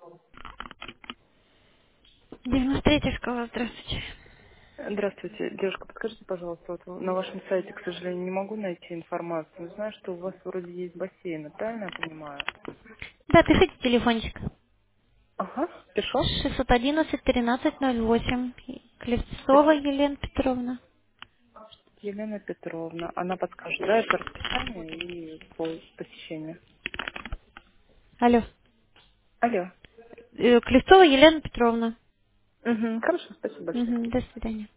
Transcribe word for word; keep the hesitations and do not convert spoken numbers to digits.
девяносто третья школа, здравствуйте. Здравствуйте, девушка, подскажите, пожалуйста, вот на вашем сайте, к сожалению, не могу найти информацию, но знаю, что у вас вроде есть бассейны, правильно я понимаю? Да, пишите телефончик. Ага, пишу. шестьсот одиннадцать тринадцать ноль восемь. Клевцова Елена Петровна. Елена Петровна, она подскажет, да, это расписание и по посещению. Алло. Алло. Э, Клевцова Елена Петровна. Угу, хорошо, спасибо большое. Мгм, до свидания.